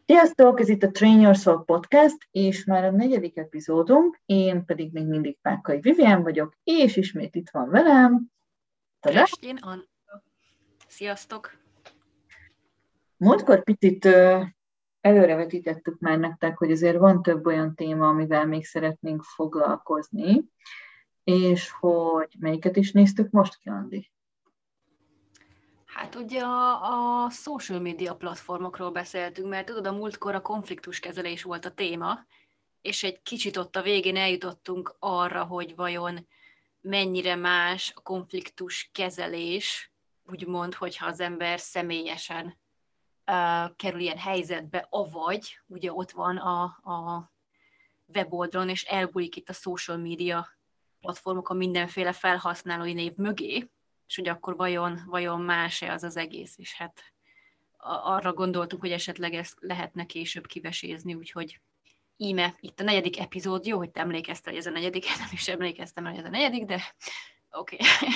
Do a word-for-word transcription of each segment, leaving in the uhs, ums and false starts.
Sziasztok, ez itt a Train Your Soul Podcast, és már a negyedik epizódunk, én pedig még mindig Pákai Vivian vagyok, és ismét itt van velem. Restjén Anna. Sziasztok! Múltkor picit uh, előrevetítettük már nektek, hogy azért van több olyan téma, amivel még szeretnénk foglalkozni, és hogy melyiket is néztük most ki, Andi? Hát ugye a, a social media platformokról beszéltünk, mert tudod, a múltkor a konfliktuskezelés volt a téma, és egy kicsit ott a végén eljutottunk arra, hogy vajon mennyire más a konfliktuskezelés, úgymond, hogyha az ember személyesen uh, kerül ilyen helyzetbe, avagy ugye ott van a, a weboldalon, és elbújik itt a social media platformokon mindenféle felhasználói név mögé, és hogy akkor vajon, vajon más-e az az egész, és hát arra gondoltuk, hogy esetleg ezt lehetne később kivesézni, úgyhogy íme, itt a negyedik epizód, jó, hogy te emlékeztél, hogy ez a negyedik, nem is emlékeztem, hogy ez a negyedik, de oké. Okay.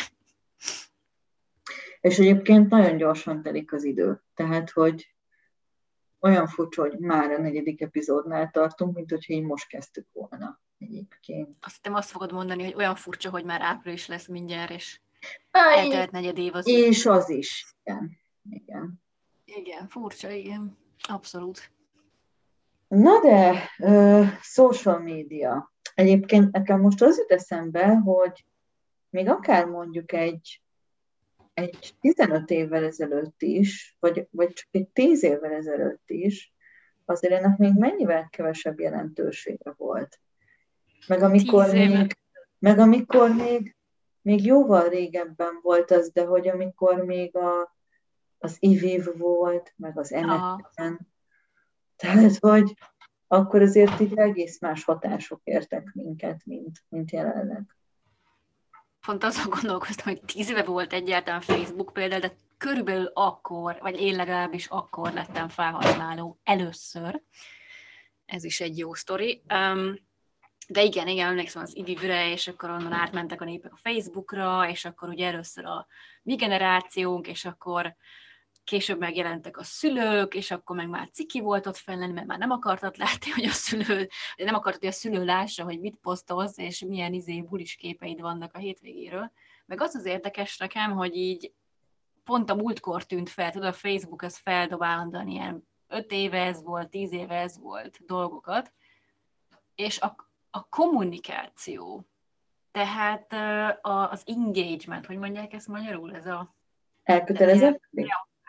És egyébként nagyon gyorsan telik az idő, tehát, hogy olyan furcsa, hogy már a negyedik epizódnál tartunk, mint hogyha így most kezdtük volna egyébként. Azt hiszem azt fogod mondani, hogy olyan furcsa, hogy már április lesz mindjárt, és Á, eltelt negyed év az. És az is, igen. Igen, igen furcsa, igen. Abszolút. Na de, uh, social media. Egyébként nekem most az jut eszembe, hogy még akár mondjuk egy, egy tizenöt évvel ezelőtt is, vagy, vagy csak egy tíz évvel ezelőtt is, azért ennek még mennyivel kevesebb jelentősége volt. Meg amikor még, meg amikor még, még jóval régebben volt az, de hogy amikor még a, az i vé i vé volt, meg az em es en, tehát hogy akkor azért így egész más hatások értek minket, mint, mint jelenleg. Pont azon gondolkoztam, hogy tíz éve volt egyáltalán Facebook például, de körülbelül akkor, vagy én legalábbis akkor lettem felhasználó először. Ez is egy jó sztori. Um, de igen, igen, emlékszem az i vé i vé-re, és akkor onnan átmentek a népek a Facebookra, és akkor ugye először a mi generációnk, és akkor később megjelentek a szülők, és akkor meg már ciki volt ott fenn lenni, mert már nem akartad látni, hogy a szülő, nem akartad, hogy a szülő lássa, hogy mit posztolsz, és milyen izé bulis képeid vannak a hétvégéről. Meg az az érdekes nekem, hogy így pont a múltkor tűnt fel, tudod, a Facebook az feldob állandóan ilyen öt éve ez volt, tíz éve ez volt dolgokat, és a, a kommunikáció, tehát az engagement, hogy mondják ezt magyarul, ez a elkötelezettség?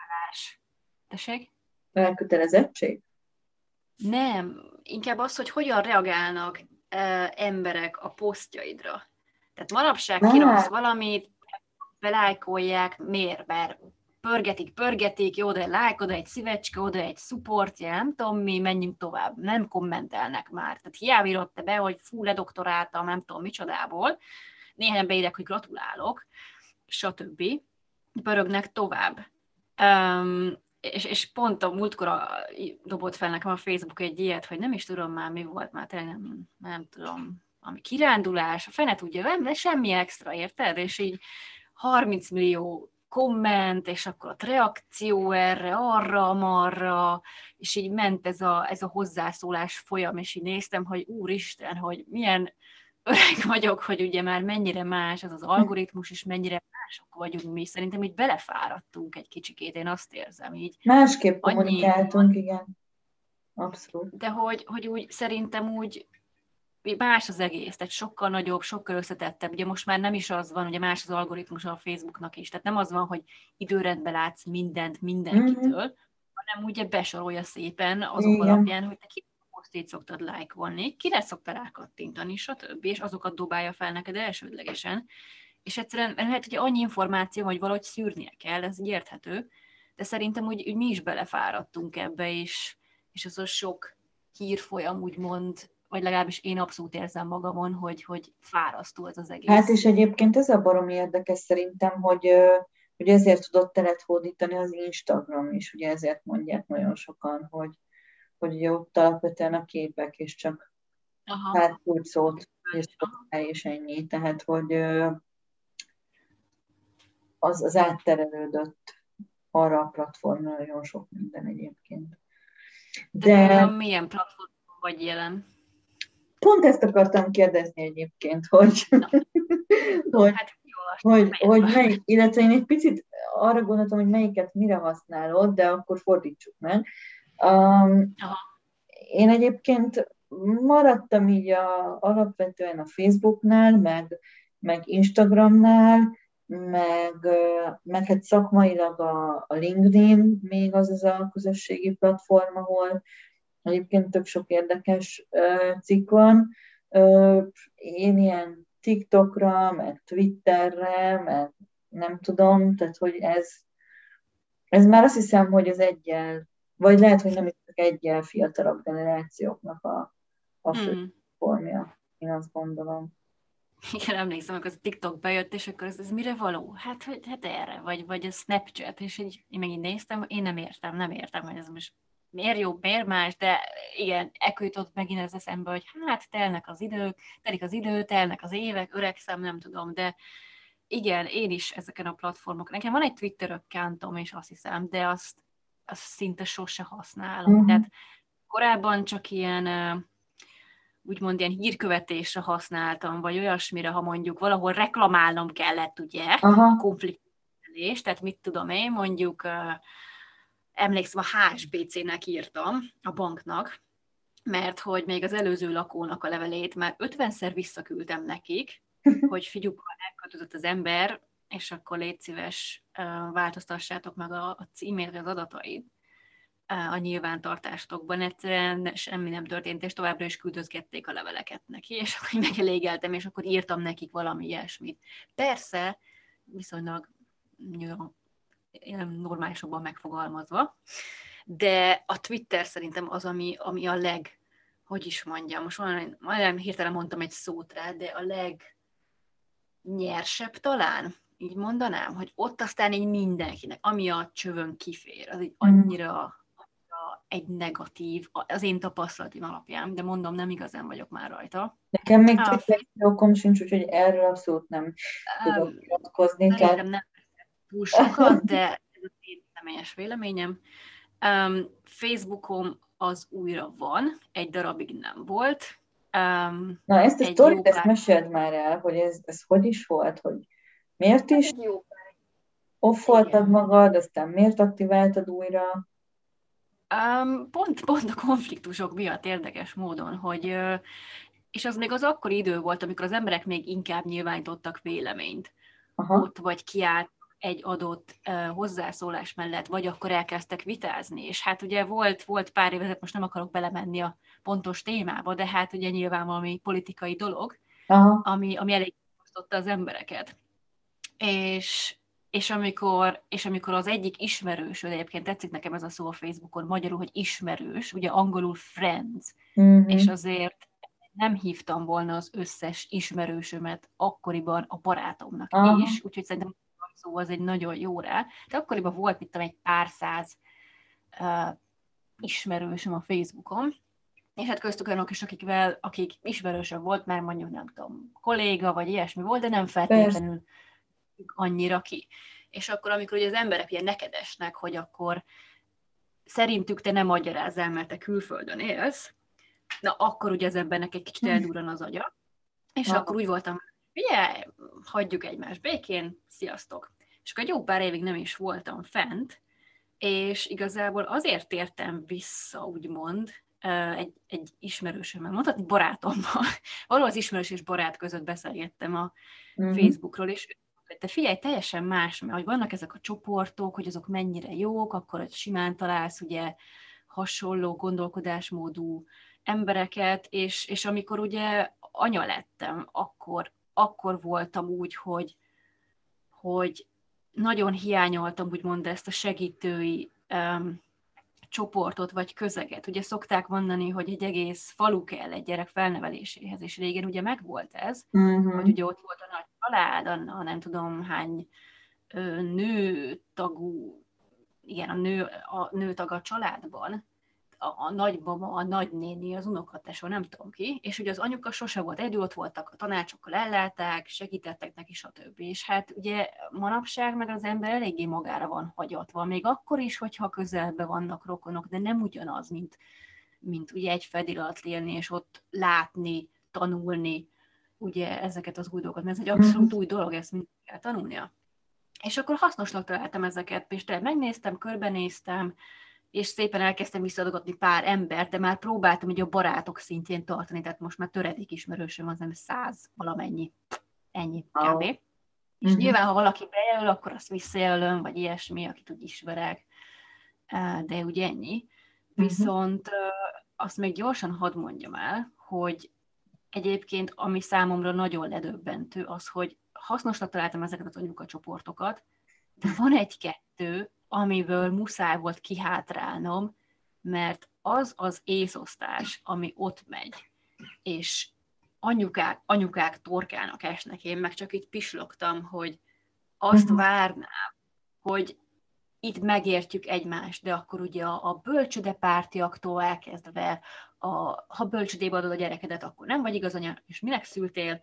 Tessék? Elkötelezettség? Nem, inkább az, hogy hogyan reagálnak uh, emberek a posztjaidra. Tehát manapság kiraksz valamit, belájkolják, miért? Mert pörgetik, pörgetik, jó, oda egy like, oda egy szívecske, oda egy support, nem tudom mi, menjünk tovább. Nem kommentelnek már. Tehát hiába írott te be, hogy fú, ledoktoráltam, nem tudom micsodából. Néhány beírek, hogy gratulálok, stb. Pörögnek tovább. Um, És, és pont a múltkor a, dobott fel nekem a Facebook egy ilyet, hogy nem is tudom már mi volt, már tényleg nem, nem tudom, ami kirándulás, a fene tudja, nem, de semmi extra, érted? És így harminc millió komment, és akkor a reakció erre, arra, marra, és így ment ez a, ez a hozzászólás folyam, és így néztem, hogy úristen, hogy milyen öreg vagyok, hogy ugye már mennyire más az az algoritmus, és mennyire mások vagyunk mi. Szerintem így belefáradtunk egy kicsikét, én azt érzem így. Másképp kommunikáltunk, igen. Abszolút. De hogy, hogy úgy szerintem úgy más az egész, tehát sokkal nagyobb, sokkal összetettebb. Ugye most már nem is az van, ugye más az algoritmus a Facebooknak is, tehát nem az van, hogy időrendben látsz mindent mindenkitől, mm-hmm. hanem ugye besorolja szépen azok igen. alapján, hogy te ki posztét szoktad lájkolni, kire szoktál rákattintani, stb. És azokat dobálja fel neked elsődlegesen. És egyszerűen lehet, hogy annyi információ, hogy valahogy szűrnie kell, ez így érthető, de szerintem úgy, úgy mi is belefáradtunk ebbe, és, és az a sok hírfolyam úgymond, vagy legalábbis én abszolút érzem magamon, hogy, hogy fárasztó az az egész. Hát és egyébként ez a baromi érdekes szerintem, hogy, hogy ezért tudott telet hódítani az Instagram is, ugye ezért mondják nagyon sokan, hogy, hogy ugye ott alapvetően a képek, és csak pár kulcsszót és ennyi, tehát hogy az, az átterelődött arra a platformra nagyon sok minden egyébként. De Te például milyen platformon vagy jelen? pont ezt akartam kérdezni egyébként, hogy, Na, tudom, hogy, hát jó, hogy, hogy miért? melyik, illetve én egy picit arra gondoltam, hogy melyiket mire használod, de akkor fordítsuk meg. Um, Aha. én egyébként maradtam így a, alapvetően a Facebooknál, meg, meg Instagramnál, meg, ö, meg hát szakmailag a, a LinkedIn még az az a közösségi platform, ahol egyébként tök sok érdekes ö, cikk van. Ö, én ilyen TikTokra, meg Twitterre, meg nem tudom, tehát hogy ez, ez már azt hiszem, hogy az egyel, vagy lehet, hogy nem is csak egyel fiatalabb generációknak a, a fő Hmm. formja, én azt gondolom. Igen, emlékszem, amikor az a TikTok bejött, és akkor ez, ez mire való? Hát, hogy, hát erre, vagy, vagy a Snapchat, és így, én megint néztem, én nem értem, nem értem, hogy ez most miért jobb, miért más, de igen, ekkor jutott megint ez eszembe, hogy hát telnek az idők, telik az idő, telnek az évek, öregszem, nem tudom, de igen, én is ezeken a platformokon. Nekem van egy Twitter accountom, és azt hiszem, de azt, azt szinte sose használom. Uh-huh. Tehát korábban csak ilyen úgymond ilyen hírkövetésre használtam, vagy olyasmire, ha mondjuk valahol reklamálnom kellett, ugye, a Aha. konfliktus, tehát mit tudom én, mondjuk uh, emlékszem, a há es bé cé-nek írtam, a banknak, mert hogy még az előző lakónak a levelét már ötvenszer visszaküldtem nekik, hogy figyukkal elköltözött az ember, és akkor légy szíves, uh, változtassátok meg a, a címét, az adatait a nyilvántartásokban, egyszerűen semmi nem történt, és továbbra is küldözgették a leveleket neki, és akkor megelégeltem, és akkor írtam nekik valami ilyesmit. Persze, viszonylag normálisabban megfogalmazva, de a Twitter szerintem az, ami, ami a leg, hogy is mondjam, most majdnem hirtelen mondtam egy szót rá, de a legnyersebb talán, így mondanám, hogy ott aztán így mindenkinek, ami a csövön kifér, az így annyira egy negatív, az én tapasztalatim alapján, de mondom, nem igazán vagyok már rajta. Nekem még A Twitter okom sincs, úgyhogy erről abszolút nem tudok um, nyilatkozni. Szerintem Tehát... nem túl sokat, de ez a én személyes véleményem. Um, Facebookom az újra van, egy darabig nem volt. Um, Na, ezt a egy jó sztorit, ezt pár... meséld már el, hogy ez, ez hogy is volt, hogy miért is Egy jó pár... offoltad Igen. magad, aztán miért aktiváltad újra? Um, pont, pont a konfliktusok miatt érdekes módon, hogy és az még az akkori idő volt, amikor az emberek még inkább nyilvánítottak véleményt. Aha. Ott vagy kiállt egy adott uh, hozzászólás mellett, vagy akkor elkezdtek vitázni. És hát ugye volt, volt pár évezet, most nem akarok belemenni a pontos témába, de hát ugye nyilván valami politikai dolog, Aha. ami, ami elég osztotta az embereket. És, és, amikor, és amikor az egyik ismerős, egyébként tetszik nekem ez a szó a Facebookon, magyarul, hogy ismerős, ugye angolul friends, Uh-huh. és azért nem hívtam volna az összes ismerősömet akkoriban a barátomnak Aha. is, úgyhogy szerintem a szó az egy nagyon jó rá, de akkoriban volt, mit tudom, egy pár száz uh, ismerősöm a Facebookon, és hát köztük olyanok is, akikvel, akik ismerősök volt, mert mondjuk nem tudom, kolléga vagy ilyesmi volt, de nem feltétlenül annyira ki. És akkor, amikor ugye az emberek ilyen nekedesnek, hogy akkor szerintük te nem magyarázzál, mert te külföldön élsz, na akkor ugye az embernek egy kicsit eldurran az agya, és Aha. akkor úgy voltam, ugye, hagyjuk egymást békén, sziasztok. És akkor egy jó pár évig nem is voltam fent, és igazából azért tértem vissza, úgymond, egy, egy ismerősömmel, mondhatni barátommal. Valahol az ismerős és barát között beszélgettem a Uh-huh. Facebookról, és te figyelj, teljesen más, mert hogy vannak ezek a csoportok, hogy azok mennyire jók, akkor ott simán találsz ugye hasonló gondolkodásmódú embereket, és, és amikor ugye anya lettem, akkor, akkor voltam úgy, hogy, hogy nagyon hiányoltam úgymond ezt a segítői um, csoportot vagy közeget. Ugye szokták mondani, hogy egy egész falu kell egy gyerek felneveléséhez, és régen ugye megvolt ez, Uh-huh. hogy ugye ott volt a nagy család, a nem tudom hány ö, nő tagú, igen, a nő, a nőtag a családban, a, a nagymama, a nagynéni, az unokatesó, nem tudom ki, és ugye az anyuka sose volt egyedül, ott voltak, a tanácsokkal ellátták, segítettek neki, stb. És hát ugye manapság meg az ember eléggé magára van hagyatva, még akkor is, hogyha közelben vannak rokonok, de nem ugyanaz, mint, mint ugye egy fedél alatt élni, és ott látni, tanulni, ugye ezeket az új dolgokat, mert ez egy abszolút új dolog, ezt mind kell tanulnia. És akkor hasznosnak találtam ezeket, és tényleg megnéztem, körbenéztem, és szépen elkezdtem visszaadogatni pár embert, de már próbáltam ugye a barátok szintjén tartani, tehát most már töredék ismerősöm az nem száz valamennyi, ennyi Wow. kb. És Uh-huh. nyilván, ha valaki bejelöl, akkor azt visszajelölöm, vagy ilyesmi, akit úgy ismerek, de ugye ennyi. Viszont azt még gyorsan hadd mondjam el, hogy egyébként, ami számomra nagyon ledöbbentő, az, hogy hasznosnak találtam ezeket az anyukacsoportokat, de van egy-kettő, amiből muszáj volt kihátrálnom, mert az az észosztás, ami ott megy, és anyukák, anyukák torkának esnek, én meg csak itt pislogtam, hogy azt várnám, hogy itt megértjük egymást, de akkor ugye a, a bölcsödepártiaktól elkezdve, a, ha bölcsödébe adod a gyerekedet, akkor nem vagy igaz anya, és minek szültél,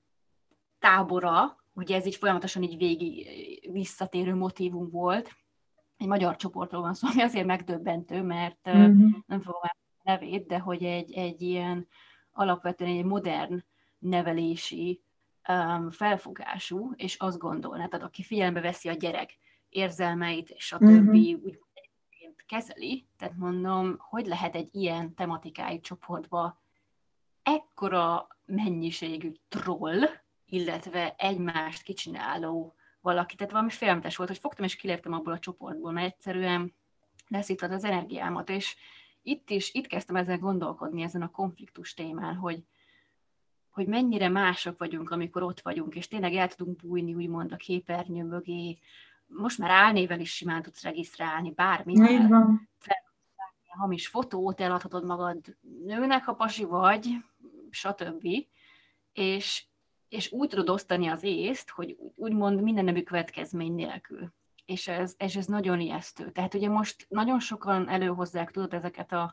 tábora, ugye ez így folyamatosan így végig visszatérő motívum volt, egy magyar csoportról van szó, ami azért megdöbbentő, mert uh-huh. nem fogom el a nevét, de hogy egy, egy ilyen alapvetően egy modern nevelési um, felfogású, és azt gondolná, tehát aki figyelembe veszi a gyerek érzelmeit, és a többi uh-huh. úgy kezeli, tehát mondom, hogy lehet egy ilyen tematikájú csoportba ekkora mennyiségű troll, illetve egymást kicsináló valaki, tehát valami félelmetes volt, hogy fogtam és kiléptem abból a csoportból, mert egyszerűen leszívtad az energiámat, és itt is, itt kezdtem ezen gondolkodni, ezen a konfliktus témán, hogy, hogy mennyire mások vagyunk, amikor ott vagyunk, és tényleg el tudunk bújni, úgymond a képernyő mögé. Most már álnéven is simán tudsz regisztrálni, bármivel. Hamis fotót, eladhatod magad nőnek, ha pasi vagy, stb. És, és úgy tudod osztani az észt, hogy úgymond minden nemű következmény nélkül. És ez, és ez nagyon ijesztő. Tehát ugye most nagyon sokan előhozzák, tudod, ezeket a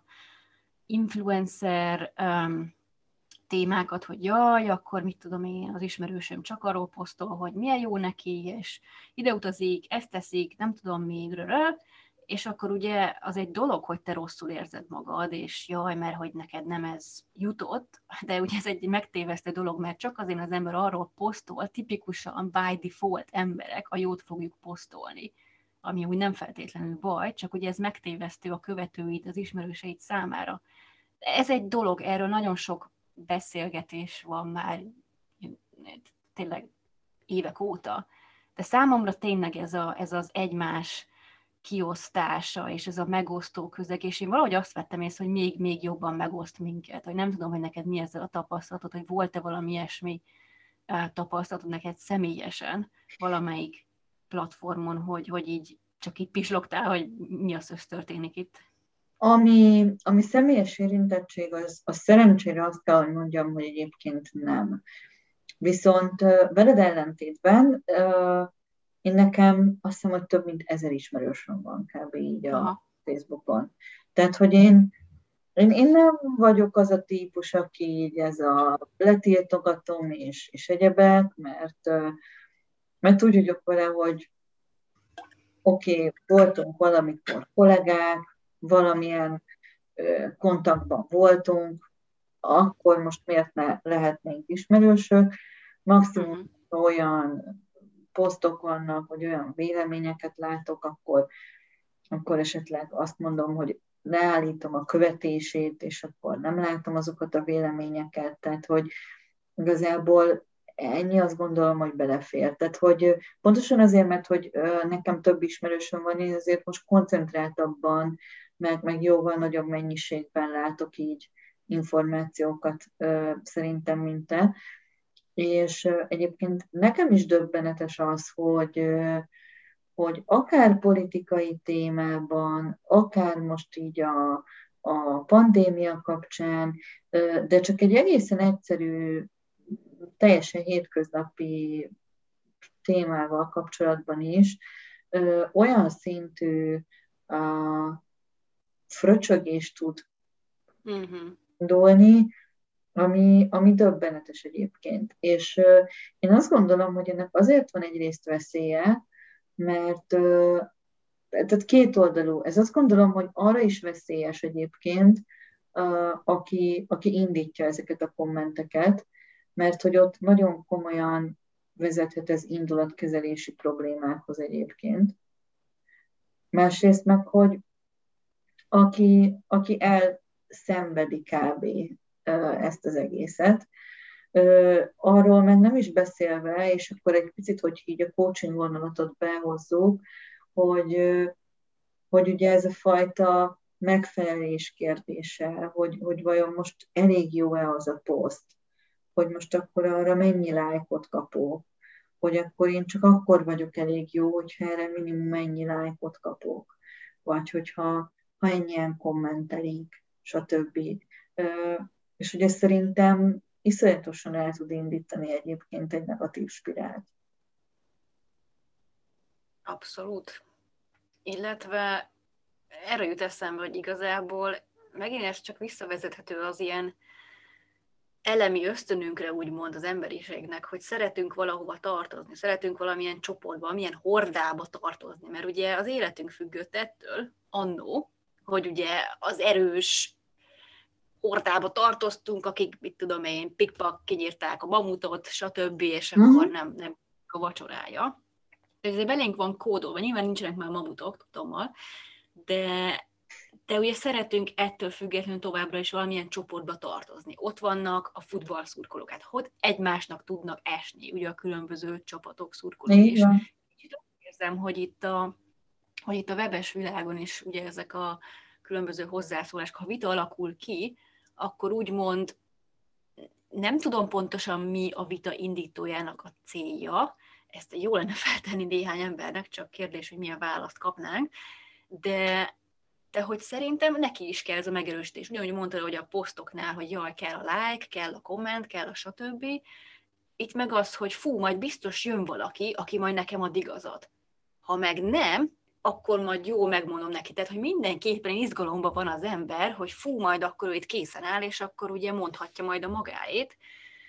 influencer um, témákat, hogy jaj, akkor mit tudom én, az ismerősöm csak arról posztol, hogy milyen jó neki, és ide utazik, ezt teszik, nem tudom mi, és akkor ugye az egy dolog, hogy te rosszul érzed magad, és jaj, mert hogy neked nem ez jutott, de ugye ez egy megtévesztő dolog, mert csak azért az ember arról posztol, tipikusan by default emberek a jót fogjuk posztolni, ami úgy nem feltétlenül baj, csak ugye ez megtévesztő a követőid, az ismerőseid számára. Ez egy dolog, erről nagyon sok beszélgetés van már tényleg évek óta, de számomra tényleg ez, a, ez az egymás kiosztása, és ez a megosztó közeg, és én valahogy azt vettem észre, hogy még, még jobban megoszt minket, hogy nem tudom, hogy neked mi ezzel a tapasztalatod, hogy volt-e valami ilyesmi tapasztalatod neked személyesen valamelyik platformon, hogy, hogy így csak így pislogtál, hogy mi az, hogy történik itt. Ami, ami személyes érintettség, az, az szerencsére azt kell, hogy mondjam, hogy egyébként nem. Viszont veled ellentétben én nekem azt hiszem, hogy több mint ezer ismerősöm van kb. Így a Aha. Facebookon. Tehát, hogy én, én, én nem vagyok az a típus, aki így ez a letiltogatom és, és egyebek, mert, mert úgy vagyok vele, hogy oké, okay, voltunk valamikor kollégák, valamilyen kontaktban voltunk, akkor most miért ne lehetnénk ismerősök, maximum uh-huh. olyan posztok vannak, hogy olyan véleményeket látok, akkor, akkor esetleg azt mondom, hogy leállítom a követését, és akkor nem látom azokat a véleményeket, tehát hogy igazából ennyi, azt gondolom, hogy belefér. Tehát, hogy pontosan azért, mert hogy nekem több ismerősöm van, én azért most koncentráltabban, meg, meg jóval nagyobb mennyiségben látok így információkat szerintem, mint te. És egyébként nekem is döbbenetes az, hogy, hogy akár politikai témában, akár most így a, a pandémia kapcsán, de csak egy egészen egyszerű, teljesen hétköznapi témával kapcsolatban is olyan szintű fröcsögést tud Uh-huh. gondolni, ami, ami döbbenetes egyébként. És uh, én azt gondolom, hogy ennek azért van egyrészt veszélye, mert uh, tehát kétoldalú. Ez azt gondolom, hogy arra is veszélyes egyébként, uh, aki, aki indítja ezeket a kommenteket, mert hogy ott nagyon komolyan vezethet ez indulatkezelési problémákhoz egyébként. Másrészt meg, hogy aki, aki elszenvedi kb. Ezt az egészet, arról meg nem is beszélve, és akkor egy picit, hogy így a coaching vonalatot behozzuk, hogy, hogy ugye ez a fajta megfelelés kérdése, hogy, hogy vajon most elég jó-e az a poszt, hogy most akkor arra mennyi lájkot kapok, hogy akkor én csak akkor vagyok elég jó, hogyha erre minimum mennyi lájkot kapok, vagy hogyha ha ennyien kommentelik, stb. És ugye szerintem iszonyatosan el tud indítani egyébként egy negatív spirált. Abszolút. Illetve erre jut eszembe, hogy igazából megint ez csak visszavezethető az ilyen elemi ösztönünkre, úgymond az emberiségnek, hogy szeretünk valahova tartozni, szeretünk valamilyen csoportba, valamilyen hordába tartozni, mert ugye az életünk függött ettől, annó, hogy ugye az erős hordába tartoztunk, akik, mit tudom én, pikpak, kinyírták a mamutot, stb., és akkor uh-huh. nem, nem a vacsorája. Ezért belénk van kódolva, nyilván nincsenek már mamutok, tudtommal, de, de ugye szeretünk ettől függetlenül továbbra is valamilyen csoportba tartozni. Ott vannak a futballszurkolók, hát hogy egymásnak tudnak esni, ugye a különböző csapatok szurkolói is. És érzem, hogy itt a, hogy itt a webes világon is ugye ezek a különböző hozzászólások, ha vita alakul ki, akkor úgymond nem tudom pontosan mi a vita indítójának a célja, ezt jó lenne feltenni néhány embernek, csak kérdés, hogy milyen választ kapnánk, de, de hogy szerintem neki is kell ez a megerősítés. Ugyanúgy mondtad, hogy a posztoknál, hogy jaj, kell a like, kell a komment, kell a stb. Itt meg az, hogy fú, majd biztos jön valaki, aki majd nekem ad igazat. Ha meg nem, akkor majd jó, megmondom neki. Tehát, hogy mindenképpen izgalomban van az ember, hogy fú, majd akkor ő itt készen áll, és akkor ugye mondhatja majd a magáét.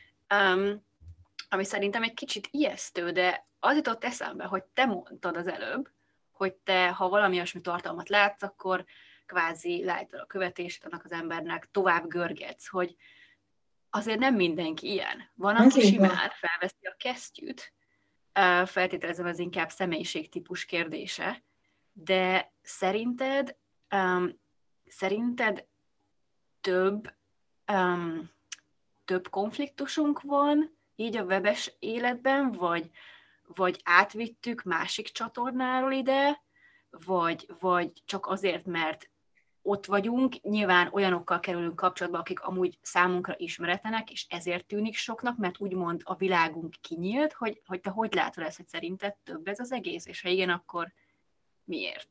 Um, ami szerintem egy kicsit ijesztő, de az jutott eszembe, hogy te mondtad az előbb, hogy te, ha valami olyasmi tartalmat látsz, akkor kvázi lájtod a követést annak az embernek, tovább görgetsz, hogy azért nem mindenki ilyen. Van, aki simán felveszi a kesztyűt, feltételezem, ez inkább személyiségtípus kérdése, de szerinted, um, szerinted több, um, több konfliktusunk van így a webes életben, vagy, vagy átvittük másik csatornáról ide, vagy, vagy csak azért, mert ott vagyunk, nyilván olyanokkal kerülünk kapcsolatba, akik amúgy számunkra ismeretlenek, és ezért tűnik soknak, mert úgymond a világunk kinyílt, hogy, hogy te hogy látod ezt, hogy szerinted több ez az egész, és ha igen, akkor miért?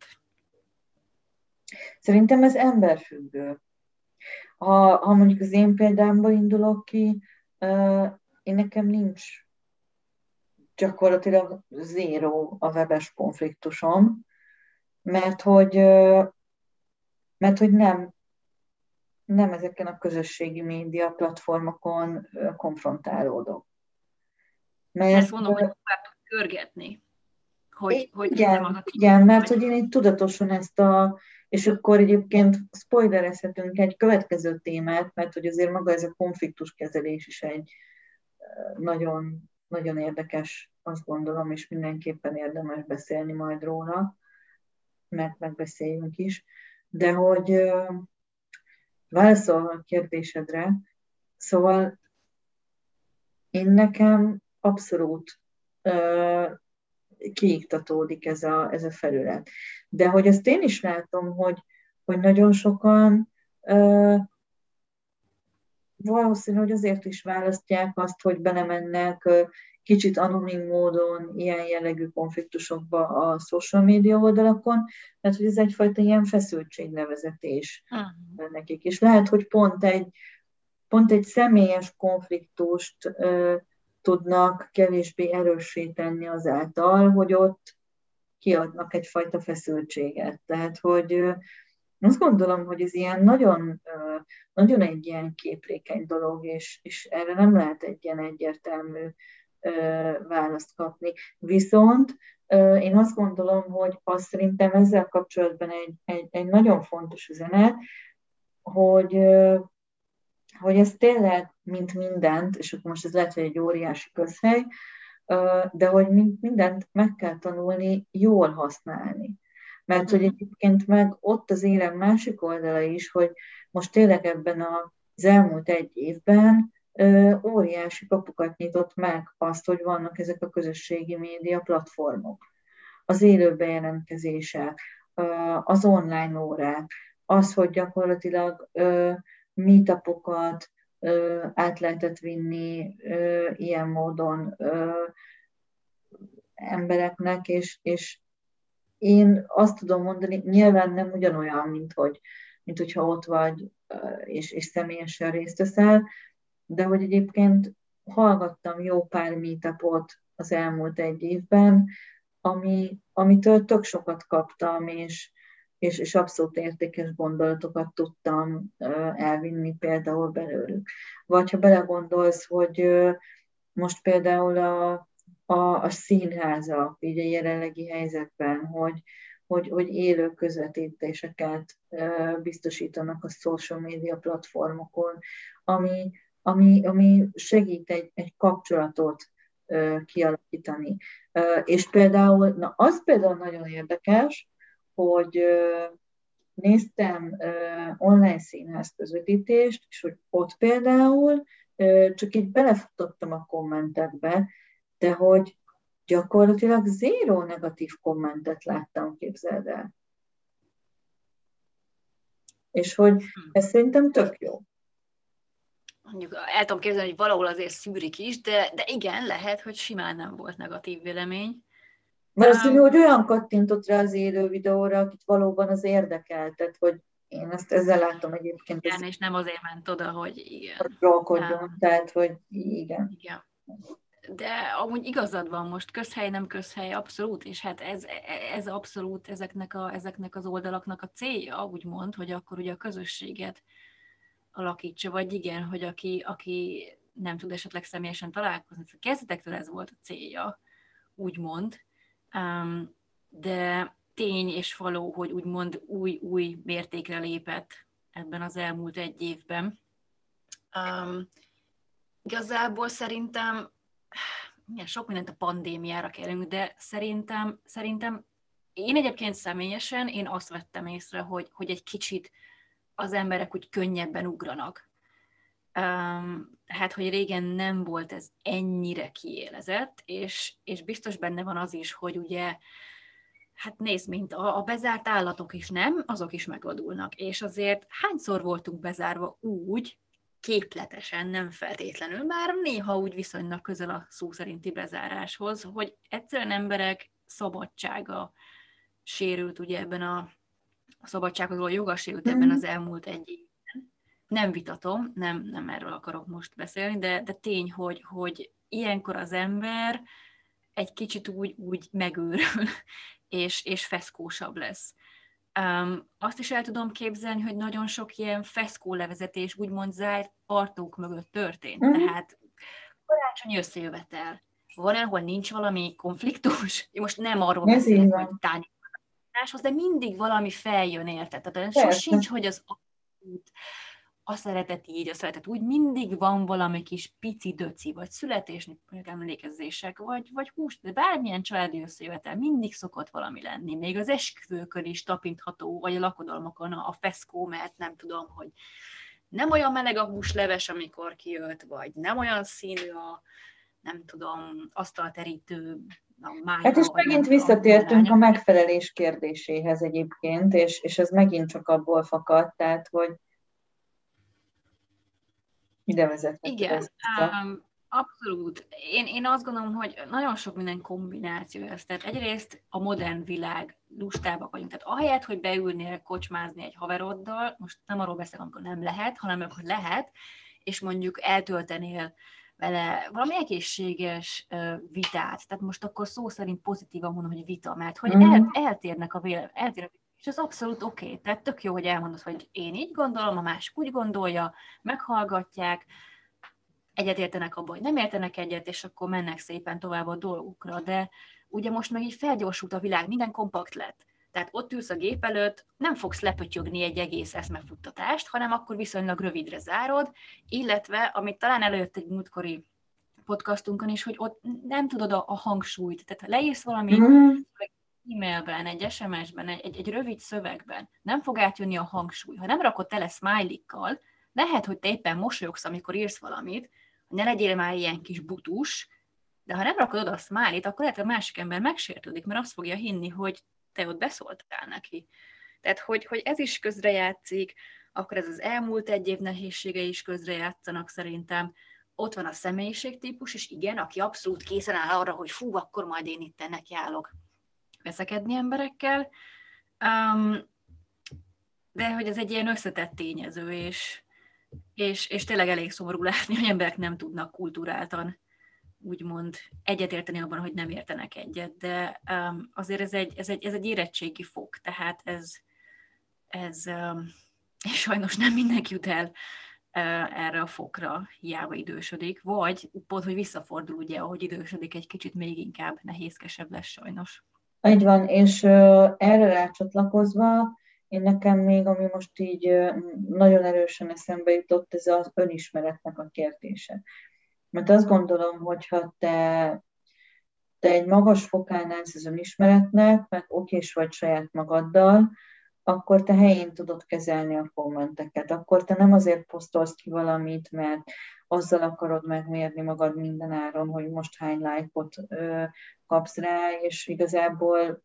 Szerintem ez emberfüggő. Ha, ha mondjuk az én példámból indulok ki, uh, én nekem nincs gyakorlatilag zéró a webes konfliktusom, mert hogy, uh, mert hogy nem, nem ezeken a közösségi média platformokon uh, konfrontálódok. Mert, Ezt mondom, hogy tovább tud görgetni. Hogy, hogy igen, igen, mert hogy én itt tudatosan ezt a, és akkor egyébként spoilerezhetünk egy következő témát, mert hogy azért maga ez a konfliktuskezelés is egy nagyon, nagyon érdekes, azt gondolom, és mindenképpen érdemes beszélni majd róla, mert megbeszéljünk is. De hogy válaszolva a kérdésedre, szóval én nekem abszolút kiiktatódik ez a, ez a felület. De hogy azt én is látom, hogy, hogy nagyon sokan uh, valószínű, hogy azért is választják azt, hogy belemennek uh, kicsit anonim módon ilyen jellegű konfliktusokba a social media oldalakon, mert hogy ez egyfajta ilyen feszültséglevezetés uh-huh. nekik. És lehet, hogy pont egy, pont egy személyes konfliktust uh, tudnak kevésbé erőssé tenni azáltal, hogy ott kiadnak egyfajta feszültséget. Tehát, hogy Azt gondolom, hogy ez ilyen nagyon, nagyon egy ilyen képlékeny dolog, és, és erre nem lehet egy ilyen egyértelmű választ kapni. Viszont én azt gondolom, hogy azt szerintem ezzel kapcsolatban egy, egy, egy nagyon fontos üzenet, hogy, hogy ez tényleg, mint mindent, és akkor most ez lehet, hogy egy óriási közhely, de hogy mindent meg kell tanulni jól használni. Mert hogy egyébként meg ott az érem másik oldala is, hogy most tényleg ebben az elmúlt egy évben óriási kapukat nyitott meg azt, hogy vannak ezek a közösségi média platformok, az élő bejelentkezések, az online órák, az, hogy gyakorlatilag meetupokat át lehetett vinni ilyen módon embereknek, és, és én azt tudom mondani, nyilván nem ugyanolyan, mint, hogy, mint hogyha ott vagy, és, és személyesen részt veszel, de hogy egyébként hallgattam jó pár meetupot az elmúlt egy évben, ami, amitől tök sokat kaptam, és, és, és abszolút értékes gondolatokat tudtam elvinni például belőlük. Vagy ha belegondolsz, hogy most például a, a, a színházak, így a jelenlegi helyzetben, hogy, hogy, hogy élő közvetítéseket biztosítanak a social media platformokon, ami, ami, ami segít egy, egy kapcsolatot kialakítani. És például, na az például nagyon érdekes, hogy néztem online színház közvetítést, és hogy ott például csak így belefutottam a kommentekbe, de hogy gyakorlatilag zéró negatív kommentet láttam, képzeld el. És hogy ez szerintem tök jó. Mondjuk el tudom képzelni, hogy valahol azért szűrik is, de, de igen, lehet, hogy simán nem volt negatív vélemény. Valószínű, um, hogy olyan kattintott rá az élő videóra, akit valóban az érdekel, tehát hogy én ezt ezzel látom egyébként. Igen, és nem azért ment oda, hogy igen. Trollkodjon, um, tehát hogy igen. Igen. De amúgy igazad van most, közhely, nem közhely, abszolút, és hát ez, ez abszolút ezeknek, a, ezeknek az oldalaknak a célja, úgymond, hogy akkor ugye a közösséget alakítsa, vagy igen, hogy aki, aki nem tud esetleg személyesen találkozni. Kezdetektől ez volt a célja, úgymond, um, de tény és való, hogy úgymond új-új mértékre lépett ebben az elmúlt egy évben. Um, igazából szerintem milyen sok mindent a pandémiára kerülünk, de szerintem, szerintem én egyébként személyesen én azt vettem észre, hogy, hogy egy kicsit az emberek úgy könnyebben ugranak. Um, hát, hogy régen nem volt ez ennyire kiélezett, és, és biztos benne van az is, hogy ugye, hát nézd, mint a, a bezárt állatok is nem, azok is megvadulnak, és azért hányszor voltunk bezárva úgy, képletesen, nem feltétlenül, már néha úgy viszonylag közel a szó szerinti bezáráshoz, hogy egyszerűen emberek szabadsága sérült ugye ebben a, a szabadsághoz való joga sérült ebben az elmúlt egy évben. Nem vitatom, nem, nem erről akarok most beszélni, de, de tény, hogy, hogy ilyenkor az ember egy kicsit úgy, úgy megőrül, és, és feszkósabb lesz. Um, azt is el tudom képzelni, hogy nagyon sok ilyen feszkólevezetés úgymond zárt ajtók mögött történt. Mm. Tehát karácsony összejövetel. Van, ahol nincs valami konfliktus? Én most nem arról Ez beszélek, hogy tányérkozáshoz, de mindig valami feljön, érted? Tehát sosincs, hogy az a szeretet így, a szeretet úgy, mindig van valami kis pici döci, vagy születésnap emlékezések, vagy, vagy hús, de bármilyen családi összejövetel, mindig szokott valami lenni. Még az esküvőkön is tapintható, vagy a lakodalmakon a feszkó, mert nem tudom, hogy nem olyan meleg a húsleves, amikor kijött, vagy nem olyan színű a, nem tudom, asztalterítő, a májha. Hát és megint visszatértünk a megfelelés kérdéséhez egyébként, és, és ez megint csak abból fakad, tehát, hogy ide vezetnek. Igen, um, abszolút. Én, én azt gondolom, hogy nagyon sok minden kombináció ez. Tehát egyrészt a modern világ lustábbak vagyunk. Tehát ahelyett, hogy beülnél kocsmázni egy haveroddal, most nem arról beszélek, amikor nem lehet, hanem amikor lehet, és mondjuk eltöltenél vele valami egészséges uh, vitát. Tehát most akkor szó szerint pozitívan mondom, hogy vita, mert hogy mm. el, eltérnek a véle, eltérnek És az abszolút oké. Okay. Tehát tök jó, hogy elmondod, hogy én így gondolom, a másik úgy gondolja, meghallgatják, egyetértenek abban, hogy nem értenek egyet, és akkor mennek szépen tovább a dolgukra. De ugye most meg így felgyorsult a világ, minden kompakt lett. Tehát ott ülsz a gép előtt, nem fogsz lepötyögni egy egész eszmefuttatást, hanem akkor viszonylag rövidre zárod, illetve, amit talán előjött egy múltkori podcastunkon is, hogy ott nem tudod a, a hangsúlyt. Tehát ha leírsz valami Mm. e-mailben, egy es em es-ben, egy, egy, egy rövid szövegben, nem fog átjönni a hangsúly. Ha nem rakod tele smiley-kkal, lehet, hogy te éppen mosolyogsz, amikor írsz valamit, hogy ne legyél már ilyen kis butus, de ha nem rakod oda a smiley-t, akkor lehet, hogy a másik ember megsértődik, mert azt fogja hinni, hogy te ott beszóltál neki. Tehát, hogy, hogy ez is közrejátszik, akkor ez az elmúlt egy év nehézségei is közrejátszanak szerintem. Ott van a személyiségtípus, és igen, aki abszolút készen áll arra, hogy fú, akkor majd én itt nekiállok veszekedni emberekkel. Um, de hogy ez egy ilyen összetett tényező, és, és, és tényleg elég szomorú látni, hogy emberek nem tudnak kulturáltan úgymond egyetérteni abban, hogy nem értenek egyet, de um, azért ez egy, ez, egy, ez egy érettségi fok, tehát ez, ez um, és sajnos nem mindenki jut el uh, erre a fokra, hiába idősödik, vagy pont, hogy visszafordul, ugye, ahogy idősödik, egy kicsit még inkább nehézkesebb lesz sajnos. Így van, és uh, erre rácsatlakozva, én nekem még, ami most így uh, nagyon erősen eszembe jutott, ez az önismeretnek a kérdése. Mert azt gondolom, hogyha te, te egy magas fokán állsz az önismeretnek, meg okés vagy saját magaddal, akkor te helyén tudod kezelni a kommenteket. Akkor te nem azért posztolsz ki valamit, mert azzal akarod megmérni magad minden áron, hogy most hány lájkot ö, kapsz rá, és igazából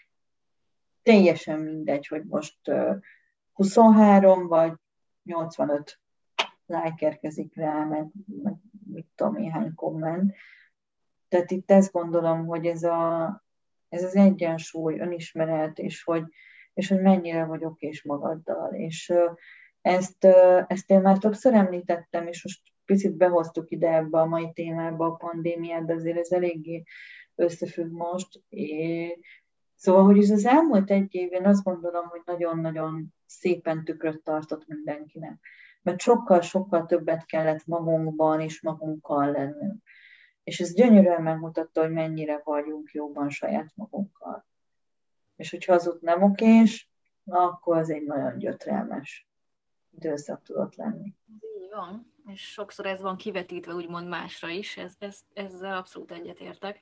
teljesen mindegy, hogy most ö, huszonhárom vagy nyolcvanöt lájk érkezik rá, meg, meg mit tudom, néhány komment. Tehát itt ezt gondolom, hogy ez, a, ez az egyensúly, önismeret, és hogy, és hogy mennyire vagyok és magaddal. És ezt, ezt én már többször említettem, és most picit behoztuk ide ebbe a mai témába a pandémiát, de azért ez eléggé összefügg most. É, szóval, hogy ez az elmúlt egy év, én azt gondolom, hogy nagyon-nagyon szépen tükröt tartott mindenkinek. Mert sokkal-sokkal többet kellett magunkban és magunkkal lennünk. És ez gyönyörűen megmutatta, hogy mennyire vagyunk jóban saját magunkkal. És hogyha az út nem okés, akkor az egy nagyon gyötrelmes időszak tudott lenni. Így van, és sokszor ez van kivetítve úgymond másra is, ez, ez, ezzel abszolút egyetértek.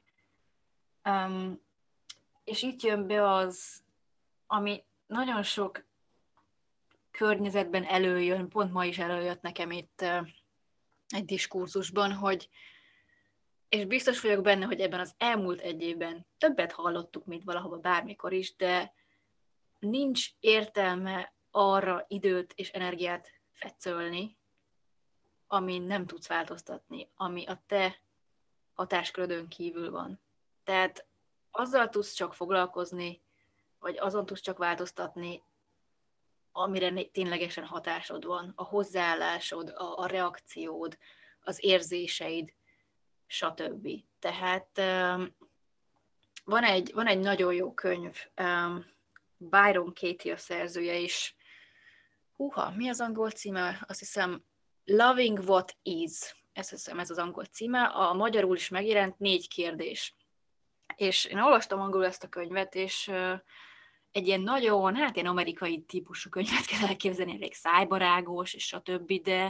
Um, és itt jön be az, ami nagyon sok környezetben előjön, pont ma is előjött nekem itt uh, egy diskurzusban, hogy és biztos vagyok benne, hogy ebben az elmúlt egy évben többet hallottuk, mint valahova bármikor is, de nincs értelme arra időt és energiát fetszölni, amin nem tudsz változtatni, ami a te hatáskörödön kívül van. Tehát azzal tudsz csak foglalkozni, vagy azon tudsz csak változtatni, amire ténylegesen hatásod van, a hozzáállásod, a, a reakciód, az érzéseid, stb. Tehát um, van, egy, van egy nagyon jó könyv, um, Byron Katie a szerzője is. Húha, mi az angol címe? Azt hiszem Loving What Is. Ezt hiszem, ez az angol címe. A magyarul is megjelent, négy kérdés. És én olvastam angolul ezt a könyvet, és uh, egy ilyen nagyon, hát ilyen amerikai típusú könyvet kell elképzelni, elég szájbarágos, és stb., de,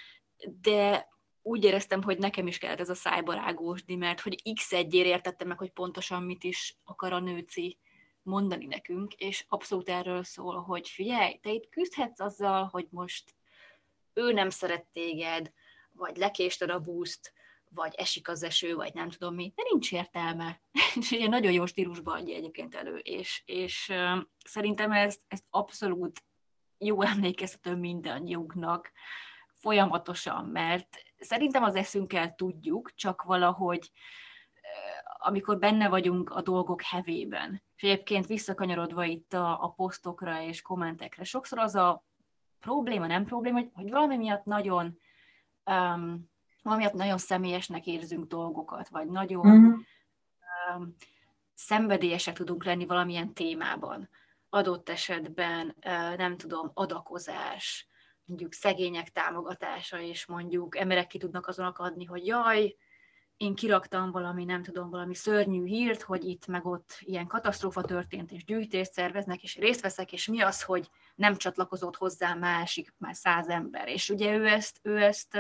de úgy éreztem, hogy nekem is kellett ez a szájbarágósdi, mert hogy x egyért értettem meg, hogy pontosan mit is akar a nőci mondani nekünk, és abszolút erről szól, hogy figyelj, te itt küzdhetsz azzal, hogy most ő nem szeret téged, vagy lekésted a buszt, vagy esik az eső, vagy nem tudom mi, de nincs értelme. És egy nagyon jó stílusban adja egyébként elő, és, és uh, szerintem ez, ez abszolút jó emlékeztető mindannyiunknak folyamatosan, mert szerintem az eszünkkel tudjuk, csak valahogy amikor benne vagyunk a dolgok hevében. És egyébként visszakanyarodva itt a, a posztokra és kommentekre, sokszor az a probléma, nem probléma, hogy, hogy valami miatt nagyon um, valami miatt nagyon személyesnek érzünk dolgokat, vagy nagyon mm. um, szenvedélyesek tudunk lenni valamilyen témában. adott esetben, nem tudom, adakozás, mondjuk szegények támogatása, és mondjuk emberek ki tudnak azon akadni, hogy jaj, én kiraktam valami, nem tudom, valami szörnyű hírt, hogy itt meg ott ilyen katasztrófa történt, és gyűjtést szerveznek, és részt veszek, és mi az, hogy nem csatlakozott hozzá másik, már száz ember. És ugye ő ezt, ő ezt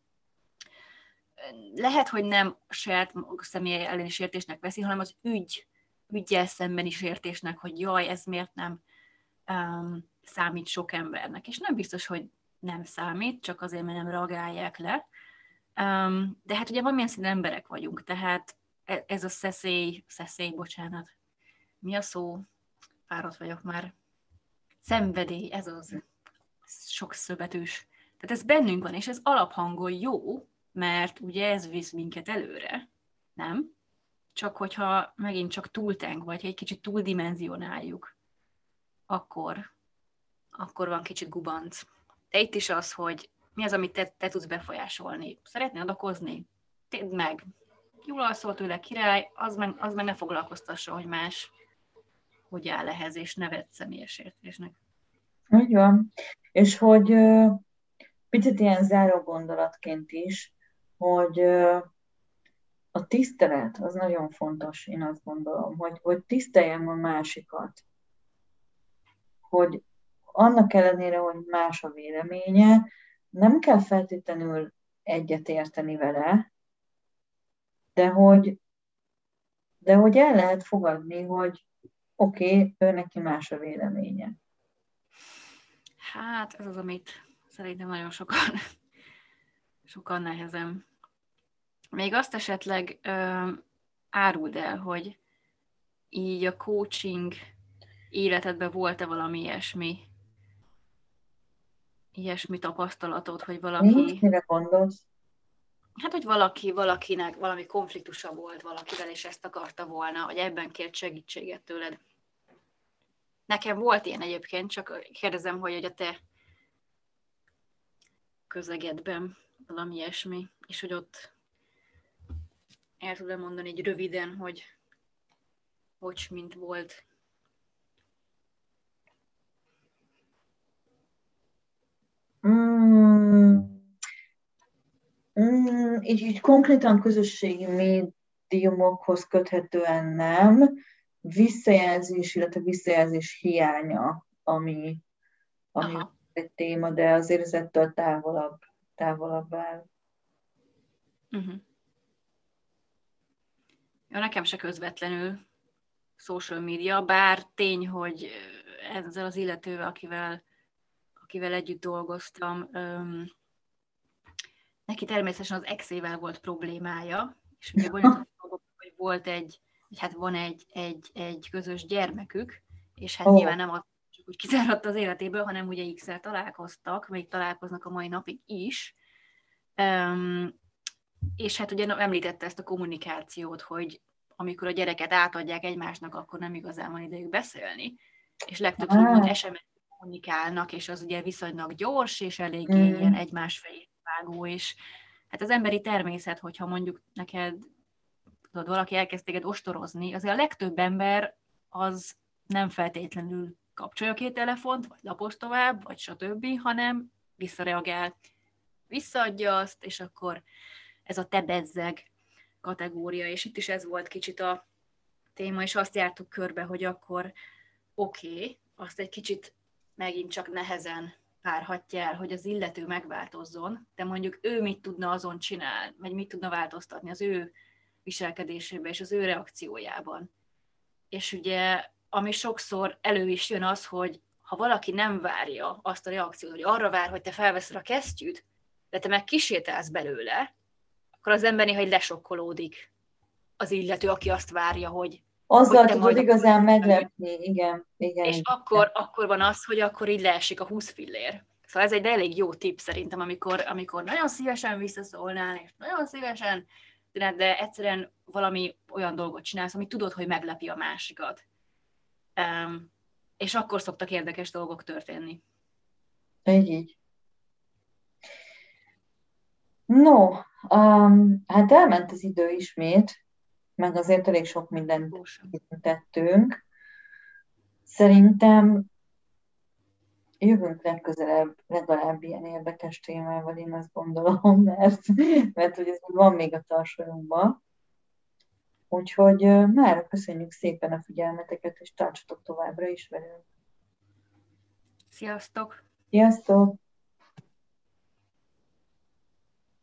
lehet, hogy nem saját személy elleni sértésnek veszi, hanem az ügy, ügyel szembeni sértésnek, hogy jaj, ez miért nem um, számít sok embernek. És nem biztos, hogy nem számít, csak azért, mert nem reagálják le. Um, de hát ugye valamilyen szinten emberek vagyunk, tehát ez a szeszély, szeszély, bocsánat, mi a szó? Fáradt vagyok már. Szenvedély, ez az sok szövetős. Tehát ez bennünk van, és ez alaphangon jó, mert ugye ez visz minket előre, nem? Csak hogyha megint csak túltenk, vagy egy kicsit túldimenzionáljuk, akkor, akkor van kicsit gubanc. De itt is az, hogy mi az, amit te, te tudsz befolyásolni. Szeretnél adakozni? Tedd meg. Jól alszol tőle, király, az meg, az meg ne foglalkoztassa, hogy más hogy áll ehhez, és ne vett személyes értésnek. Úgy van. És hogy uh, picit ilyen záró gondolatként is, hogy uh, a tisztelet az nagyon fontos, én azt gondolom, hogy, hogy tiszteljem a másikat. Hogy annak ellenére, hogy más a véleménye, nem kell feltétlenül egyetérteni vele, de hogy, de hogy el lehet fogadni, hogy oké, okay, ő neki más a véleménye. Hát ez az, amit szerintem nagyon sokan, sokan nehezen. Még azt esetleg ö, áruld el, hogy így a coaching életedben volt-e valami ilyesmi, ilyesmi tapasztalatod, hogy valaki... Mire gondolsz? Hát, hogy valaki, valakinek valami konfliktusa volt valakivel, és ezt akarta volna, hogy ebben kért segítséget tőled. Nekem volt ilyen egyébként, csak kérdezem, hogy a te közegedben valami ilyesmi, és hogy ott el tudom mondani egy röviden, hogy hogy mint volt. Mm, mm, így, így konkrétan közösségi médiumokhoz köthetően nem. Visszajelzés, illetve visszajelzés hiánya, ami, ami egy téma, de azért ez ettől távolabb, távolabb áll. Uh-huh. Ja, nekem se közvetlenül social media, bár tény, hogy ezzel az illetővel, akivel, akivel együtt dolgoztam, öm, neki természetesen az exével volt problémája, és ugye bonyolult dolgok, hogy volt egy, hát van egy, egy, egy közös gyermekük, és hát oh. nyilván nem az, csak úgy kizáradt az életéből, hanem ugye X-el találkoztak, még találkoznak a mai napig is, um, és hát ugye említette ezt a kommunikációt, hogy amikor a gyereket átadják egymásnak, akkor nem igazán van idejük beszélni, és legtöbbször ah. es em es kommunikálnak, és az ugye viszonylag gyors, és eléggé mm. ilyen egymás felé vágó, és hát az emberi természet, hogyha mondjuk neked, tudod, valaki elkezd téged ostorozni, azért a legtöbb ember az nem feltétlenül kapcsolja két telefont, vagy lapos tovább, vagy stb., hanem visszareagál. Visszaadja azt, és akkor ez a te bezzeg kategória, és itt is ez volt kicsit a téma, és azt jártuk körbe, hogy akkor oké, okay, azt egy kicsit megint csak nehezen várhatja el, hogy az illető megváltozzon, de mondjuk ő mit tudna azon csinálni, vagy mit tudna változtatni az ő viselkedésében és az ő reakciójában. És ugye, ami sokszor elő is jön az, hogy ha valaki nem várja azt a reakciót, hogy arra vár, hogy te felveszed a kesztyűt, de te meg kisétálsz belőle, akkor az ember néha lesokkolódik az illető, aki azt várja, hogy azzal hogy tudod igazán meglepni, igen. igen és igen. Akkor, akkor van az, hogy akkor így leesik a húsz fillér. Szóval ez egy elég jó tipp szerintem, amikor, amikor nagyon szívesen visszaszólnál, és nagyon szívesen, de egyszerűen valami olyan dolgot csinálsz, ami tudod, hogy meglepi a másikat. Um, és akkor szoktak érdekes dolgok történni. Így, így. No, um, hát elment az idő ismét, meg azért elég sok mindent tettünk. Szerintem jövünk legközelebb legalább ilyen érdekes témával, én azt gondolom, mert, mert hogy ez van még a tarsolyunkban. Úgyhogy már köszönjük szépen a figyelmeteket, és tartsatok továbbra is velünk. Sziasztok! Sziasztok!